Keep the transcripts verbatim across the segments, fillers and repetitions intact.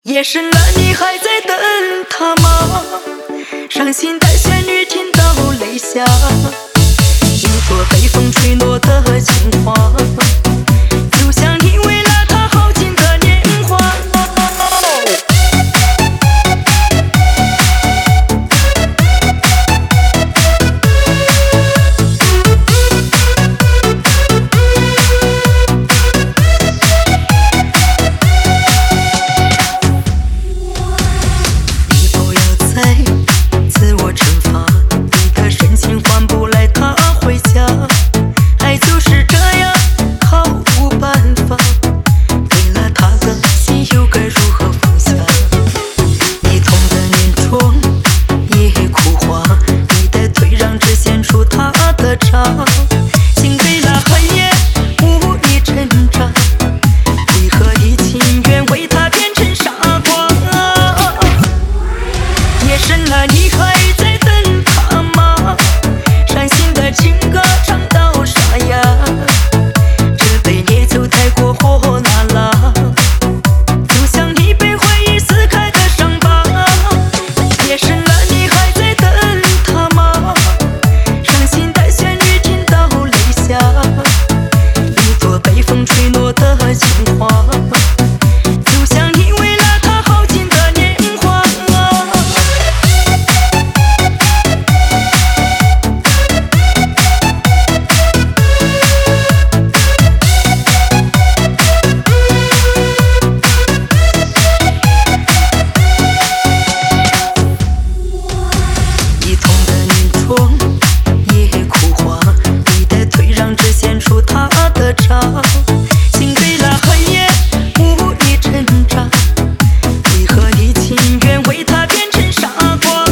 夜深了，你还在等他吗？伤心的旋律听到泪下，一朵被风吹落的情话，就像你为了他耗尽的年华。心给了恨也无力挣扎，为何你情愿为他变成傻瓜？夜深了，你还在等他吗？伤心的情歌唱到沙哑，这杯烈酒太过火辣了，就像你被回忆撕开的伤疤。夜深了，你还在等他吗？伤心的旋律听到泪下，一朵被风吹落的情话，就像你为了他耗尽的年华。一同的年妆也枯花，你的退让只显出他的渣，心给了恨也无力挣扎，为何你情愿为他变成傻瓜？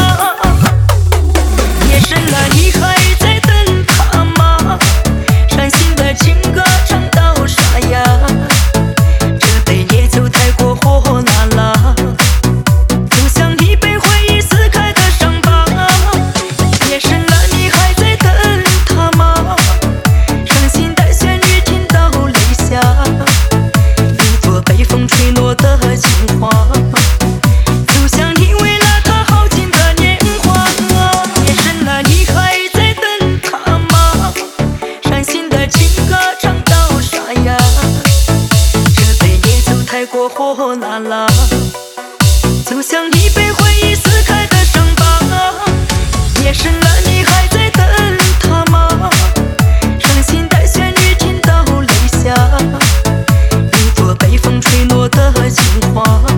夜深了，你还在等他吗？伤心的情歌唱到沙哑，这杯烈酒太过火辣了，就像你被回忆撕开的伤疤。夜深了，你还在等他吗？伤心的旋律听到泪下，一朵被风吹落的情话，就像你为了他耗尽的年华。夜深了，你还在等他吗？伤心的情歌唱到沙哑，这杯烈酒太过火辣了，就像你被回忆撕开的伤疤。夜深了，你还在等他吗？伤心的旋律听到泪下，一朵被风吹落的情话。